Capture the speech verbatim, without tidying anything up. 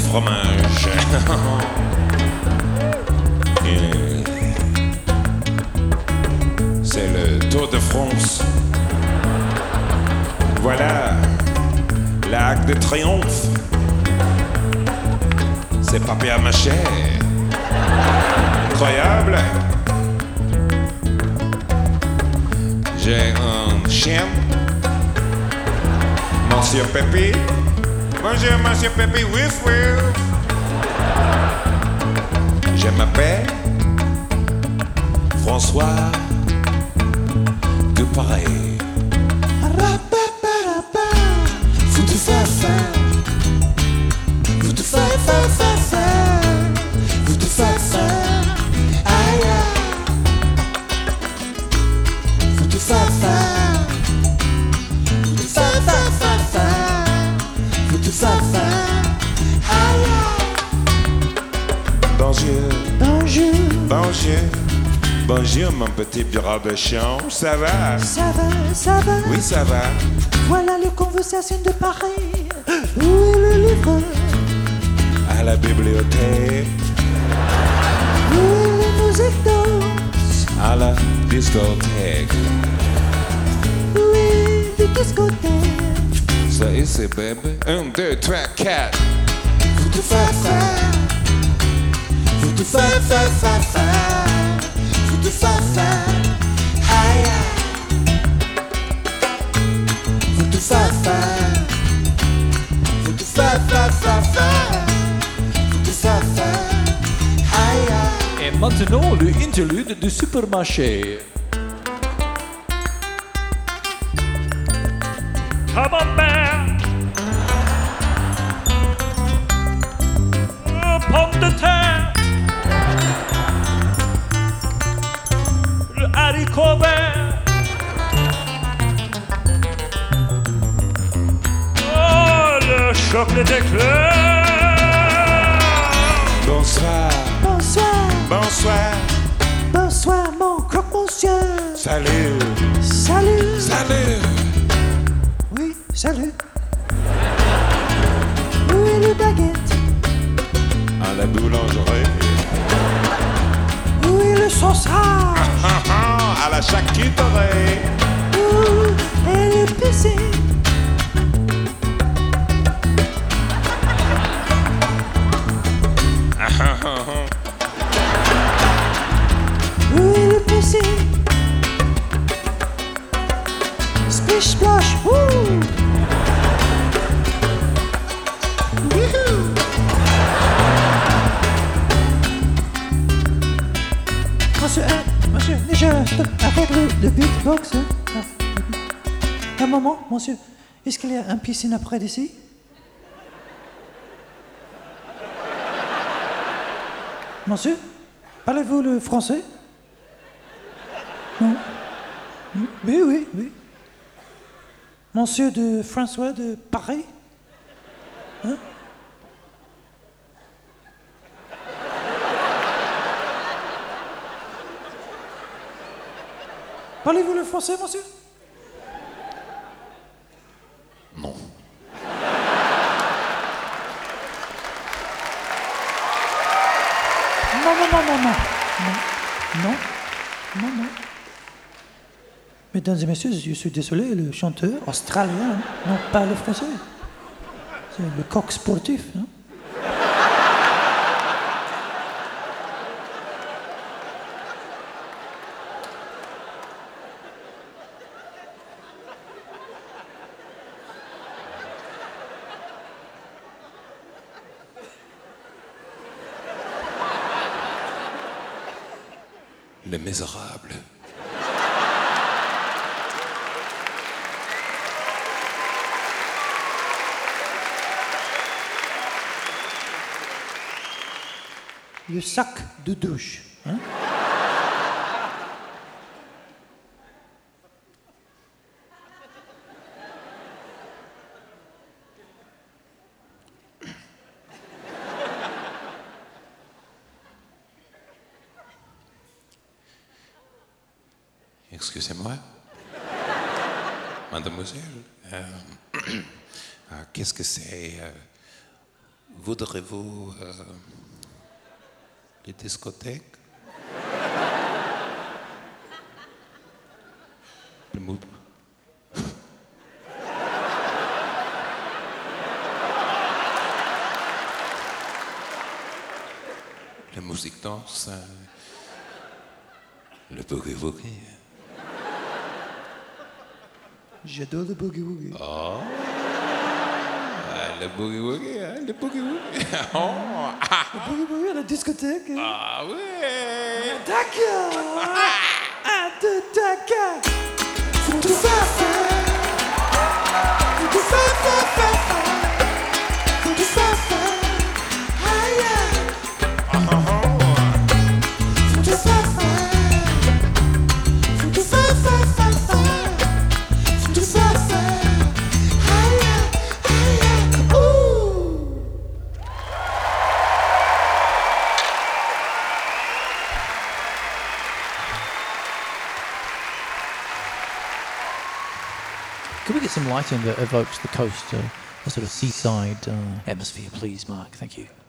fromage. Et c'est le Tour de France. Voilà l'arc de triomphe. C'est papier à mâcher. Incroyable. J'ai un chien. Monsieur Pépi. Bonjour, Monsieur Pépi. Wif, wif. Je m'appelle François Dupareil. Foutu fa-fa. Foutu fa-fa-fa-fa. Foutu fa-fa. Aïe aïe. Foutu fa-fa. Foutu fa-fa-fa-fa. Foutu fa-fa. Aïe aïe. Bonjour. Bonjour. Bonjour. Bonjour, mon petit bureau de change. Ça va? Ça va, ça va. Oui, ça va. Voilà les conversations de Paris. Où est le livre? À la bibliothèque. Où est la musique douce? À la discothèque. Où est la discothèque? Ça ici, bébé. Un, deux, trois, quatre. Foutu fa-fa. Foutu fa-fa-fa-fa. Foutu fa-fa. Aïe aïe. Foutu fa-fa. Foutu fa-fa-fa-fa. Foutu fa-fa. Aïe aïe. Et maintenant, le interlude du supermarché. Camembert, euh, pommes de terre, le haricot vert, oh, le chocolat d'éclair. Bonsoir. Bonsoir. Bonsoir. Bonsoir mon croque-monsieur. Salut. Salut. Salut. Oui, salut. Où est le baguette? À la boulangerie. Où est le sausage? Ah, ah, à la charcuterie. Où est le piscine? Ah, ah, ah. Où est le piscine? Splish splash, wouh! Wouhou! Monsieur, euh, monsieur, déjà, stop, arrête le, le beatbox. Hein. Ah, un moment, monsieur, est-ce qu'il y a un piscine après d'ici? Monsieur, parlez-vous le français? Non. Oui, oui, oui. Monsieur de François de Paris? Hein? Parlez-vous le français, monsieur? Non. Non, non, non, non, non. Non, non, non, non. Mesdames et messieurs, je suis désolé, le chanteur australien, non pas le français. C'est le coq sportif, hein? Les Misérables. Le sac de douche, hein? Excusez-moi. Mademoiselle, euh, euh, qu'est-ce que c'est euh, voudrez-vous euh, les discothèques? Le mou- La musique danse, euh, le boogie-woogie. J'adore le boogie-woogie. Oh, le boogie-woogie, hein, le boogie-woogie. Oh, ah, Le boogie-woogie à la discothèque. hein. ah ouais. D'accord. Un, deux, d'accord. Faut tout faire, faire. Faut tout faire, faire, faire, faire. Faut tout faire, faire. Aïe, aïe. Faut tout faire, faire. Faut tout faire, faire, faire, faire. Faut tout faire, faire. Aïe, aïe, aïe, aïe. Ouh. Can we get some lighting that evokes the coast, uh, a sort of seaside uh, atmosphere, please, Mark? Thank you.